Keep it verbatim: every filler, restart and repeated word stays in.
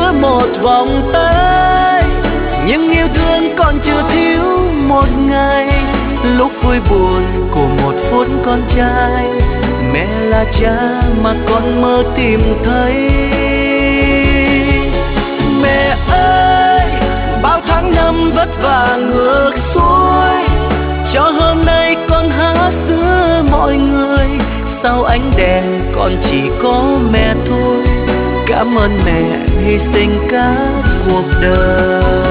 một vòng tay. Nhưng yêu thương còn chưa thiếu một ngày, lúc vui buồn của một phút con trai. Mẹ là cha mà con mơ tìm thấy. Mẹ ơi, bao tháng năm vất vả ngược xuôi, cho hôm nay con há sữa mọi người. Sau ánh đèn con chỉ có mẹ thôi. Cảm ơn mẹ hy sinh cả cuộc đời.